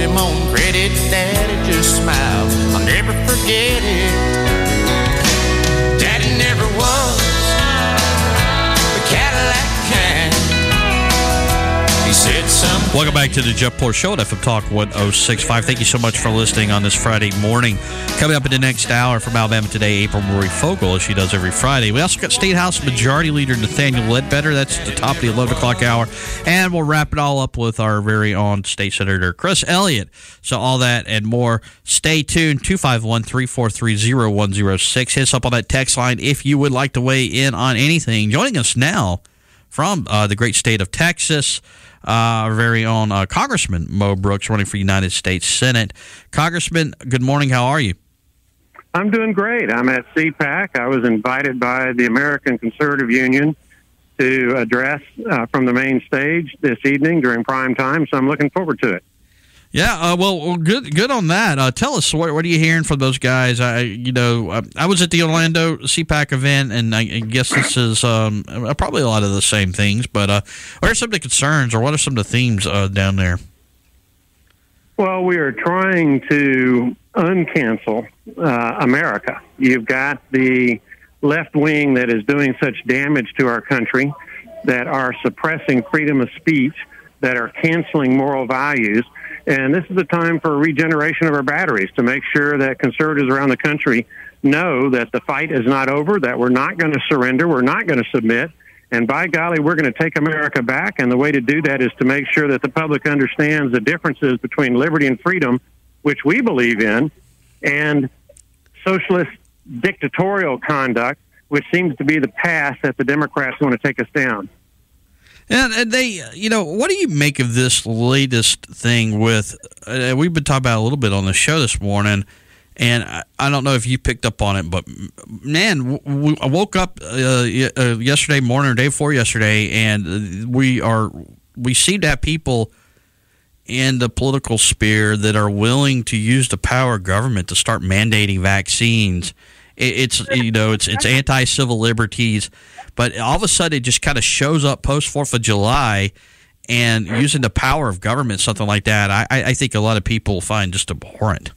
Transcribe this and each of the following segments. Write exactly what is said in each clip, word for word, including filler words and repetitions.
him on credit, Daddy just smiled. I'll never forget it. Daddy never was the Cadillac kind. He said something. Welcome back to the Jeff Poor Show at F M Talk one oh six point five. Thank you so much for listening on this Friday morning. Coming up in the next hour from Alabama Today, April Marie Fogel, as she does every Friday. We also got State House Majority Leader Nathaniel Ledbetter. That's at the top of the eleven o'clock hour. And we'll wrap it all up with our very own State Senator Chris Elliott. So all that and more. Stay tuned. two five one, three four three, zero one zero six. Hit us up on that text line if you would like to weigh in on anything. Joining us now from uh, the great state of Texas, Uh, our very own uh, Congressman Mo Brooks, running for United States Senate. Congressman, good morning. How are you? I'm doing great. I'm at C PAC. I was invited by the American Conservative Union to address uh, from the main stage this evening during prime time, so I'm looking forward to it. Yeah, uh, well, well, good, good on that. Uh, tell us, what, what are you hearing from those guys? I, you know, I, I was at the Orlando C PAC event, and I, I guess this is um, probably a lot of the same things. But uh, what are some of the concerns, or what are some of the themes uh, down there? Well, we are trying to uncancel uh, America. You've got the left wing that is doing such damage to our country, that are suppressing freedom of speech, that are canceling moral values. And this is the time for a regeneration of our batteries to make sure that conservatives around the country know that the fight is not over, that we're not going to surrender, we're not going to submit, and by golly, we're going to take America back. And the way to do that is to make sure that the public understands the differences between liberty and freedom, which we believe in, and socialist dictatorial conduct, which seems to be the path that the Democrats want to take us down. And, and they, you know, what do you make of this latest thing with, uh, we've been talking about it a little bit on the show this morning, and I, I don't know if you picked up on it, but, man, w- I woke up uh, uh, yesterday morning or day before yesterday, and we are, we seem to have people in the political sphere that are willing to use the power of government to start mandating vaccines. It, it's, you know, it's, it's anti-civil liberties. But all of a sudden, it just kind of shows up post fourth of July, and using the power of government, something like that, I, I think a lot of people find just abhorrent.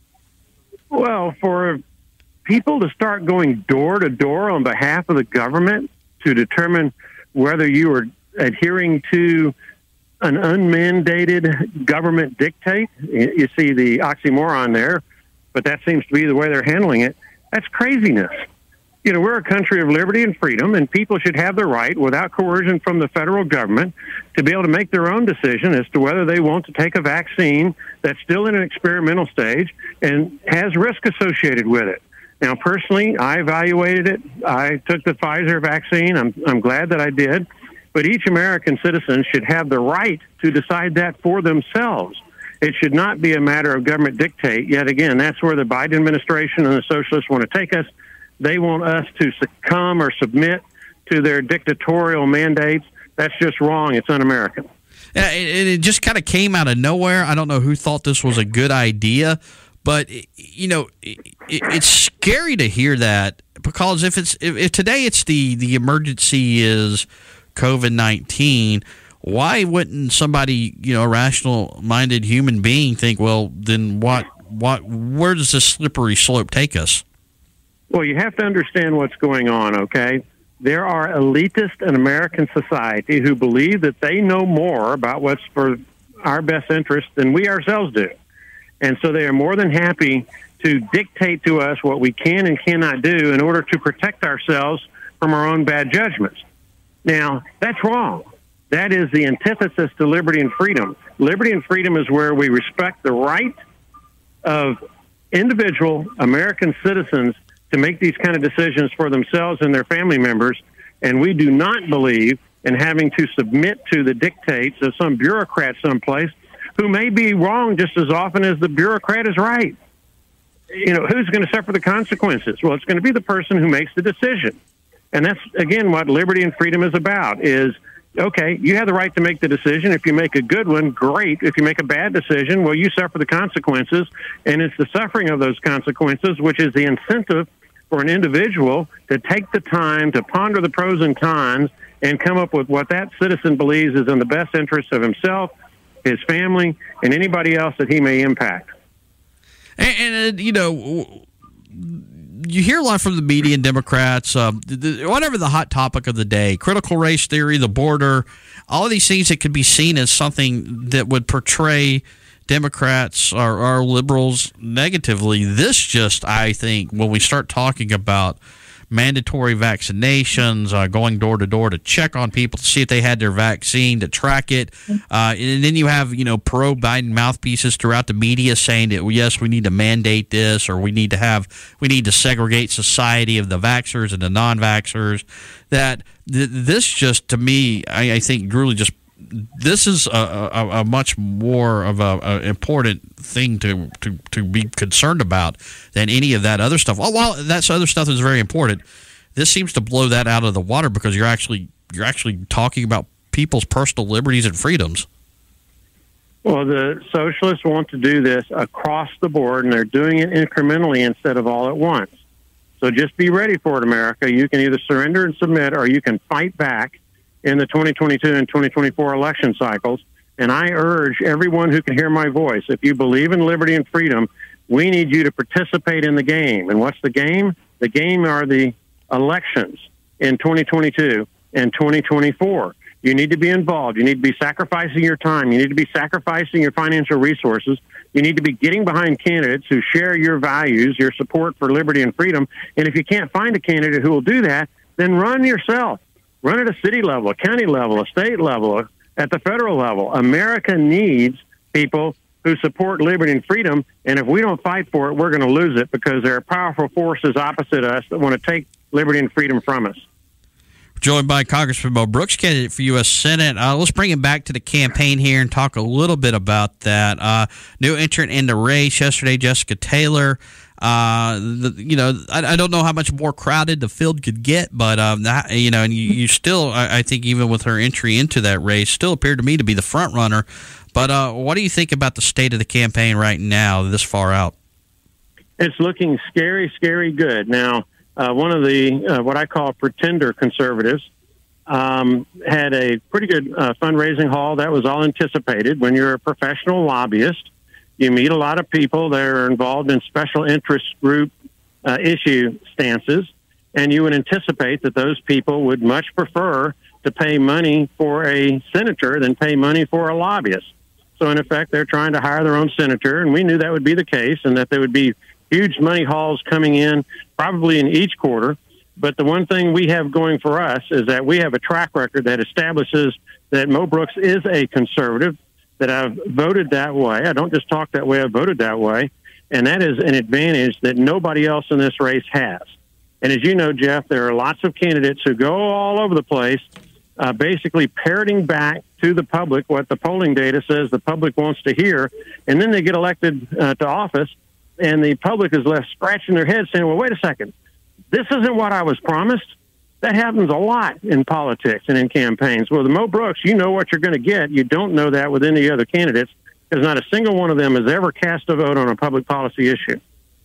Well, for people to start going door to door on behalf of the government to determine whether you are adhering to an unmandated government dictate, you see the oxymoron there, but that seems to be the way they're handling it. That's craziness. You know, we're a country of liberty and freedom, and people should have the right, without coercion from the federal government, to be able to make their own decision as to whether they want to take a vaccine that's still in an experimental stage and has risk associated with it. Now, personally, I evaluated it. I took the Pfizer vaccine. I'm, I'm glad that I did. But each American citizen should have the right to decide that for themselves. It should not be a matter of government dictate. Yet again, that's where the Biden administration and the socialists want to take us. They want us to succumb or submit to their dictatorial mandates. That's just wrong. It's un-American. Yeah, it, it just kind of came out of nowhere. I don't know who thought this was a good idea, but, you know, it, it, it's scary to hear that, because if it's if, if today it's the, the emergency is COVID nineteen, why wouldn't somebody, you know, a rational-minded human being think, well, then what, what, where does this slippery slope take us? Well, you have to understand what's going on, okay? There are elitists in American society who believe that they know more about what's for our best interest than we ourselves do. And so they are more than happy to dictate to us what we can and cannot do in order to protect ourselves from our own bad judgments. Now, that's wrong. That is the antithesis to liberty and freedom. Liberty and freedom is where we respect the right of individual American citizens to make these kind of decisions for themselves and their family members, and we do not believe in having to submit to the dictates of some bureaucrat someplace who may be wrong just as often as the bureaucrat is right. You know, who's going to suffer the consequences? Well, it's going to be the person who makes the decision. And that's, again, what liberty and freedom is about, is, okay, you have the right to make the decision. If you make a good one, great. If you make a bad decision, well, you suffer the consequences, and it's the suffering of those consequences which is the incentive for an individual to take the time to ponder the pros and cons and come up with what that citizen believes is in the best interest of himself his family, and anybody else that he may impact. And, and you know, you hear a lot from the media and Democrats, um, the, whatever the hot topic of the day, critical race theory, the border, all of these things that could be seen as something that would portray Democrats or, or liberals negatively. This just, I think, when we start talking about mandatory vaccinations, uh, going door to door to check on people to see if they had their vaccine, to track it, uh, and then you have, you know, pro-Biden mouthpieces throughout the media saying that, well, yes, we need to mandate this, or we need to have, we need to segregate society of the vaxxers and the non-vaxxers. That th- this just, to me, I, I think really just, this is a, a, a much more of a, a important thing to, to, to be concerned about than any of that other stuff. Well, while that other stuff is very important, this seems to blow that out of the water because you're actually you're actually talking about people's personal liberties and freedoms. Well, the socialists want to do this across the board, and they're doing it incrementally instead of all at once. So just be ready for it, America. You can either surrender and submit, or you can fight back in the twenty twenty-two and twenty twenty-four election cycles. And I urge everyone who can hear my voice, if you believe in liberty and freedom, we need you to participate in the game. And what's the game? The game are the elections in twenty twenty-two and twenty twenty-four. You need to be involved. You need to be sacrificing your time. You need to be sacrificing your financial resources. You need to be getting behind candidates who share your values, your support for liberty and freedom. And if you can't find a candidate who will do that, then run yourself. Run at a city level, a county level, a state level, at the federal level. America needs people who support liberty and freedom, and if we don't fight for it, we're going to lose it because there are powerful forces opposite us that want to take liberty and freedom from us. Joined by Congressman Mo Brooks, candidate for U S Senate. Uh, let's bring him back to the campaign here and talk a little bit about that. Uh, new entrant in the race yesterday, Jessica Taylor. Uh, the, you know, I, I don't know how much more crowded the field could get, but um, that, you know, and you, you still, I, I think, even with her entry into that race, still appeared to me to be the front runner. But uh, what do you think about the state of the campaign right now, this far out? It's looking scary, scary good. Now, uh, one of the uh, what I call pretender conservatives um, had a pretty good uh, fundraising haul that was all anticipated. When you're a professional lobbyist, you meet a lot of people that are involved in special interest group uh, issue stances, and you would anticipate that those people would much prefer to pay money for a senator than pay money for a lobbyist. So, in effect, they're trying to hire their own senator, and we knew that would be the case and that there would be huge money hauls coming in probably in each quarter. But the one thing we have going for us is that we have a track record that establishes that Mo Brooks is a conservative, that I've voted that way. I don't just talk that way, I've voted that way. And that is an advantage that nobody else in this race has. And as you know, Jeff, there are lots of candidates who go all over the place, uh, basically parroting back to the public what the polling data says the public wants to hear. And then they get elected uh, to office, and the public is left scratching their head saying, well, wait a second, this isn't what I was promised. That happens a lot in politics and in campaigns. Well, the Mo Brooks, you know what you're going to get. You don't know that with any other candidates, because not a single one of them has ever cast a vote on a public policy issue.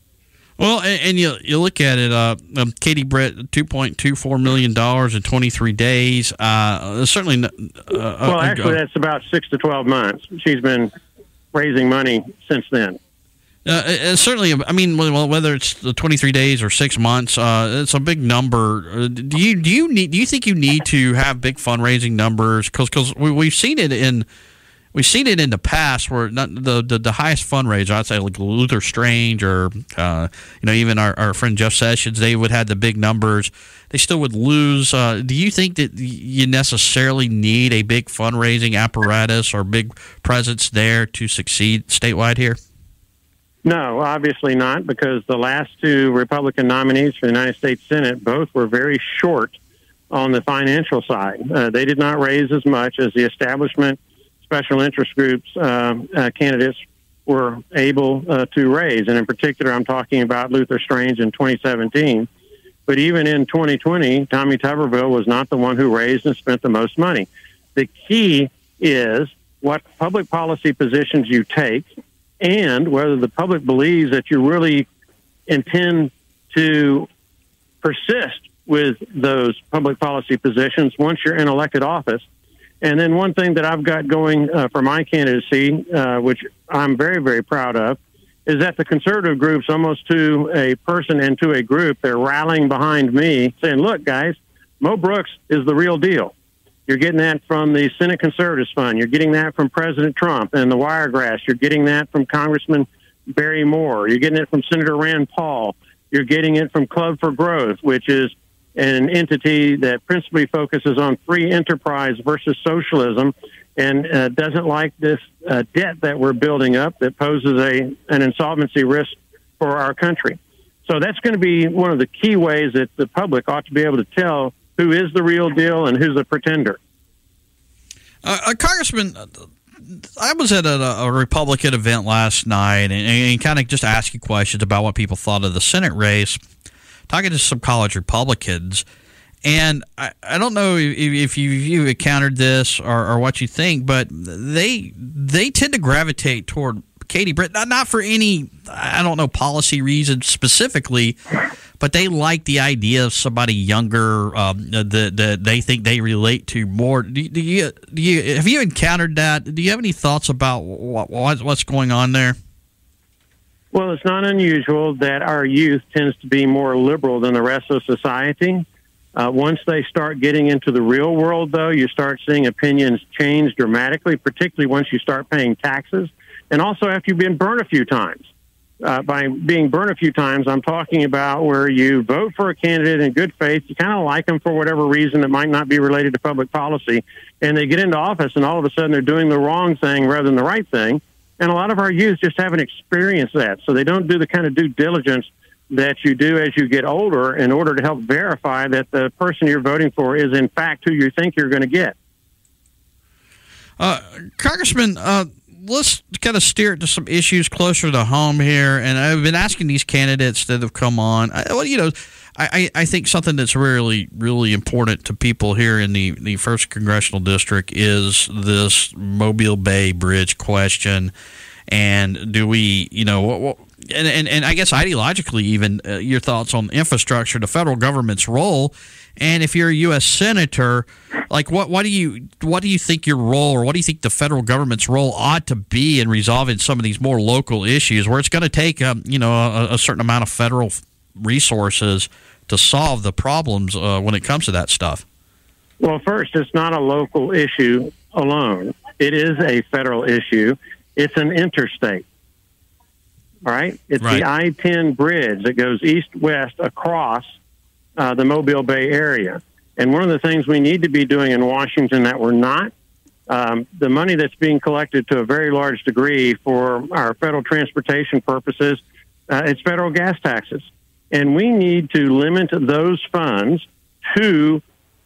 Well, and, and you you look at it, uh, um, Katie Britt, two point two four million dollars in twenty-three days. Uh, certainly. Uh, well, actually, uh, that's about six to twelve months. She's been raising money since then. Uh, it's certainly, I mean, well, whether it's the twenty-three days or six months, uh, it's a big number. Uh, do you do you need do you think you need to have big fundraising numbers? Because because we, we've seen it in we've seen it in the past where not the, the the highest fundraiser, I'd say like Luther Strange or uh, you know even our, our friend Jeff Sessions, they would have the big numbers. They still would lose. Uh, do you think that you necessarily need a big fundraising apparatus or big presence there to succeed statewide here? No, obviously not, because the last two Republican nominees for the United States Senate both were very short on the financial side. Uh, they did not raise as much as the establishment special interest groups uh, uh, candidates were able uh, to raise. And in particular, I'm talking about Luther Strange in twenty seventeen. But even in twenty twenty, Tommy Tuberville was not the one who raised and spent the most money. The key is what public policy positions you take, and whether the public believes that you really intend to persist with those public policy positions once you're in elected office. And then one thing that I've got going uh, for my candidacy, uh, which I'm very, very proud of, is that the conservative groups, almost to a person and to a group, they're rallying behind me, saying, look, guys, Mo Brooks is the real deal. You're getting that from the Senate Conservatives Fund. You're getting that from President Trump and the Wiregrass. You're getting that from Congressman Barry Moore. You're getting it from Senator Rand Paul. You're getting it from Club for Growth, which is an entity that principally focuses on free enterprise versus socialism and uh, doesn't like this uh, debt that we're building up that poses a an insolvency risk for our country. So that's going to be one of the key ways that the public ought to be able to tell who is the real deal and who's a pretender. Uh, uh, Congressman, I was at a, a Republican event last night and, and kind of just asking questions about what people thought of the Senate race, talking to some college Republicans. And I, I don't know if, if you, you've encountered this or, or what you think, but they they tend to gravitate toward Katie Britt, not, not for any, I don't know, policy reasons specifically, but they like the idea of somebody younger um, that, that they think they relate to more. Do, do you do you have you encountered that? Do you have any thoughts about what, what's going on there? Well, it's not unusual that our youth tends to be more liberal than the rest of society. Uh, once they start getting into the real world, though, you start seeing opinions change dramatically, particularly once you start paying taxes. And also after you've been burned a few times. Uh, by being burned a few times, I'm talking about where you vote for a candidate in good faith, you kind of like them for whatever reason that might not be related to public policy, and they get into office and all of a sudden they're doing the wrong thing rather than the right thing. And a lot of our youth just haven't experienced that, so they don't do the kind of due diligence that you do as you get older in order to help verify that the person you're voting for is in fact who you think you're going to get. Uh, Congressman, uh, let's kind of steer it to some issues closer to home here. And I've been asking these candidates that have come on, I, well, you know, I, I think something that's really, really important to people here in the, the first Congressional District is this Mobile Bay Bridge question. And do we, you know, what, what And, and and I guess ideologically, even uh, your thoughts on infrastructure, the federal government's role, and if you're a U S senator, like what what do you what do you think your role, or what do you think the federal government's role ought to be in resolving some of these more local issues, where it's going to take um, you know a, a certain amount of federal resources to solve the problems uh, when it comes to that stuff? Well, first, it's not a local issue alone. It is a federal issue. It's an interstate. All right? It's right. the I ten bridge that goes east-west across uh, the Mobile Bay area. And one of the things we need to be doing in Washington that we're not, um, the money that's being collected to a very large degree for our federal transportation purposes, uh, it's federal gas taxes. And we need to limit those funds to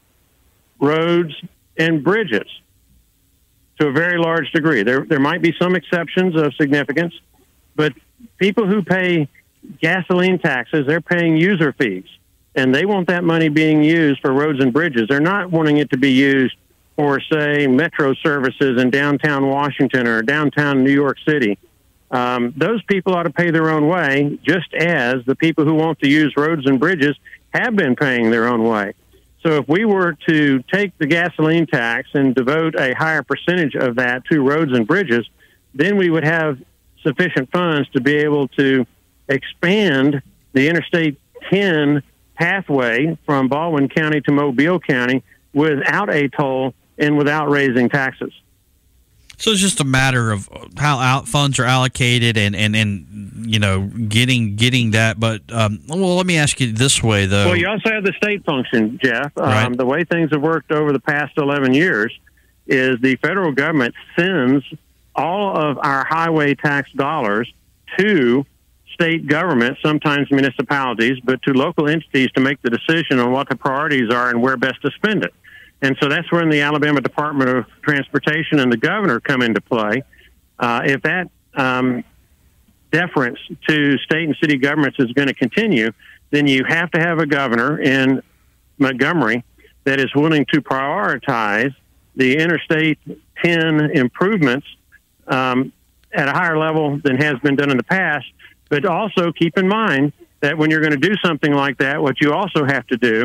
roads and bridges to a very large degree. There, there might be some exceptions of significance, but people who pay gasoline taxes, they're paying user fees, and they want that money being used for roads and bridges. They're not wanting it to be used for, say, metro services in downtown Washington or downtown New York City. Um, those people ought to pay their own way, just as the people who want to use roads and bridges have been paying their own way. So if we were to take the gasoline tax and devote a higher percentage of that to roads and bridges, then we would have sufficient funds to be able to expand the Interstate ten pathway from Baldwin County to Mobile County without a toll and without raising taxes. So it's just a matter of how out funds are allocated and, and, and you know, getting getting that. But, um, well, let me ask you this way, though. Well, you also have the state function, Jeff. Right. Um, the way things have worked over the past eleven years is the federal government sends all of our highway tax dollars to state government, sometimes municipalities, but to local entities to make the decision on what the priorities are and where best to spend it. And so that's when the Alabama Department of Transportation and the governor come into play. Uh, if that um, deference to state and city governments is going to continue, then you have to have a governor in Montgomery that is willing to prioritize the Interstate ten improvements um, at a higher level than has been done in the past. But also keep in mind that when you're going to do something like that, what you also have to do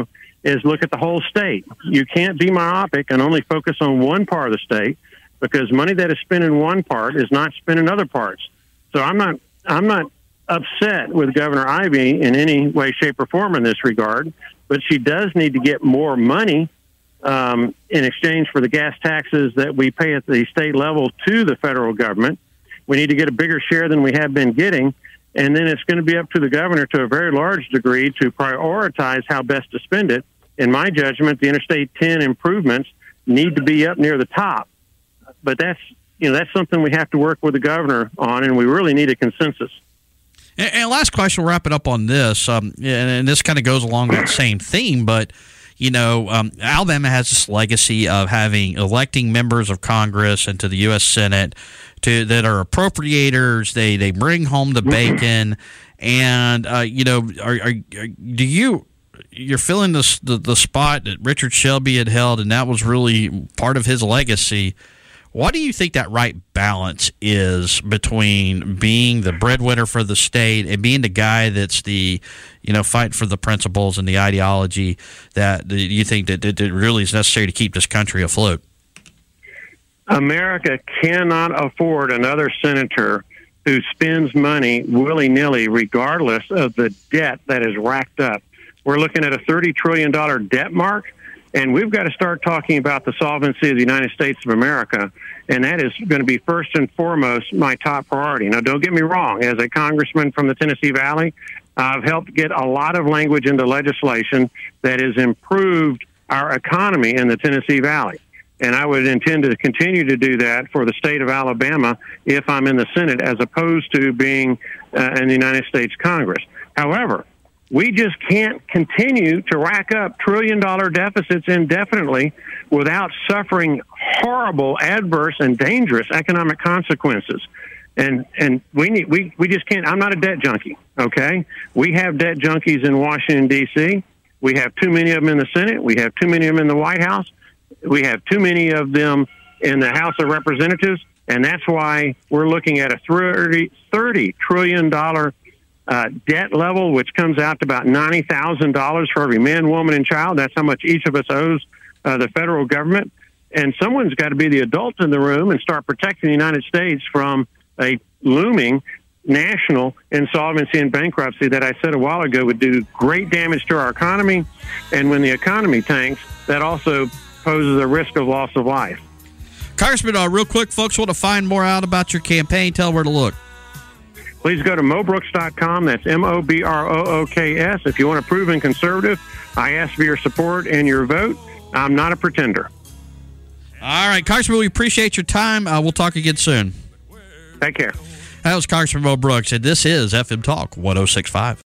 is look at the whole state. You can't be myopic and only focus on one part of the state, because money that is spent in one part is not spent in other parts. So I'm not I'm not upset with Governor Ivey in any way, shape, or form in this regard, but she does need to get more money um, in exchange for the gas taxes that we pay at the state level to the federal government. We need to get a bigger share than we have been getting, and then it's going to be up to the governor to a very large degree to prioritize how best to spend it. In my judgment, the Interstate ten improvements need to be up near the top, but that's you know that's something we have to work with the governor on, and we really need a consensus. And, and last question, we'll wrap it up on this, um, and, and this kind of goes along that same theme, but, you know, um, Alabama has this legacy of having electing members of Congress and to the U S Senate to that are appropriators. They they bring home the bacon, and, uh, you know, are, are, are do you... You're filling this, the the spot that Richard Shelby had held, and that was really part of his legacy. What do you think that right balance is between being the breadwinner for the state and being the guy that's the, you know, fight for the principles and the ideology that, that you think that, that really is necessary to keep this country afloat? America cannot afford another senator who spends money willy-nilly regardless of the debt that is racked up. We're looking at a thirty trillion dollars debt mark, and we've got to start talking about the solvency of the United States of America, and that is going to be first and foremost my top priority. Now, don't get me wrong. As a congressman from the Tennessee Valley, I've helped get a lot of language into legislation that has improved our economy in the Tennessee Valley, and I would intend to continue to do that for the state of Alabama if I'm in the Senate, as opposed to being uh, in the United States Congress. However, we just can't continue to rack up trillion-dollar deficits indefinitely without suffering horrible, adverse, and dangerous economic consequences. And and we need we, we just can't. I'm not a debt junkie, okay? We have debt junkies in Washington, D C We have too many of them in the Senate. We have too many of them in the White House. We have too many of them in the House of Representatives. And that's why we're looking at a thirty trillion dollars Uh, debt level, which comes out to about ninety thousand dollars for every man, woman, and child. That's how much each of us owes uh, the federal government. And someone's got to be the adult in the room and start protecting the United States from a looming national insolvency and bankruptcy that I said a while ago would do great damage to our economy. And when the economy tanks, that also poses a risk of loss of life. Congressman, uh, real quick, folks want to find more out about your campaign. Tell them where to look. Please go to mo brooks dot com. That's M O B R O O K S. If you want to prove and conservative, I ask for your support and your vote. I'm not a pretender. All right, Congressman, we appreciate your time. Uh, we'll talk again soon. Take care. That was Congressman Mo Brooks, and this is F M Talk one oh six point five.